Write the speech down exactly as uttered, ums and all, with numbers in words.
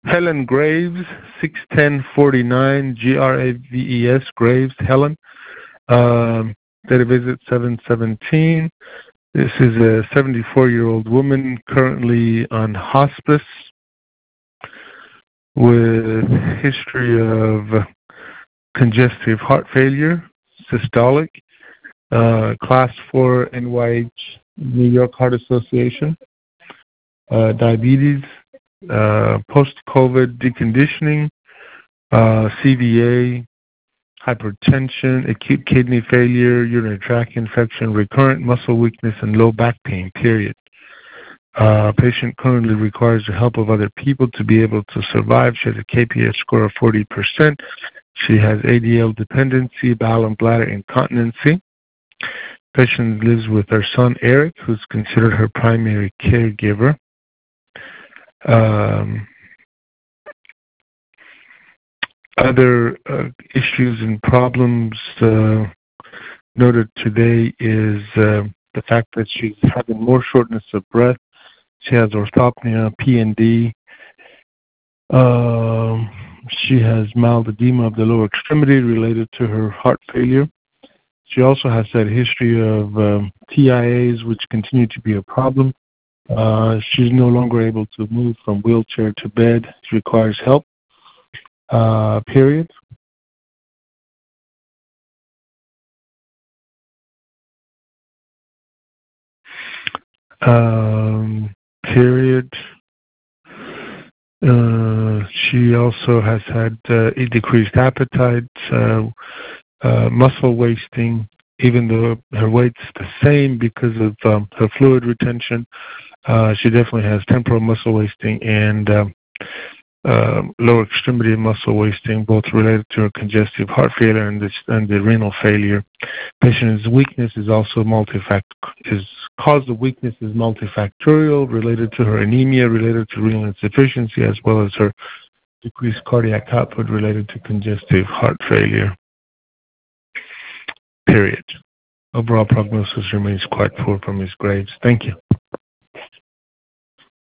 Helen Graves, six ten forty-nine, G R A V E S, Graves, Helen. Um, date of visit seven seventeen. This is a seventy-four-year-old woman currently on hospice with history of congestive heart failure, systolic, uh, class four N Y H, New York Heart Association, uh, diabetes, uh, post-COVID deconditioning, uh, C V A, hypertension, acute kidney failure, urinary tract infection, recurrent muscle weakness, and low back pain, period. Uh, patient currently requires the help of other people to be able to survive. She has a K P S score of forty percent. She has A D L dependency, bowel and bladder incontinency. Patient lives with her son, Eric, who's considered her primary caregiver. Um, other uh, issues and problems uh, noted today is uh, the fact that she's having more shortness of breath. She has orthopnea, P N D. Um, she has mild edema of the lower extremity related to her heart failure. She also has that history of um, T I As, which continue to be a problem. Uh, she's no longer able to move from wheelchair to bed. She requires help, uh, period. Um, period. Uh, she also has had uh, a decreased appetite, uh, uh, muscle wasting, even though her weight's the same because of um, her fluid retention. Uh, she definitely has temporal muscle wasting and um, uh, lower extremity muscle wasting, both related to her congestive heart failure and, this, and the renal failure. Patient's weakness is also multifact is cause of weakness is multifactorial, related to her anemia, related to renal insufficiency, as well as her decreased cardiac output related to congestive heart failure. Period. Overall prognosis remains quite poor for Miz Graves. Thank you.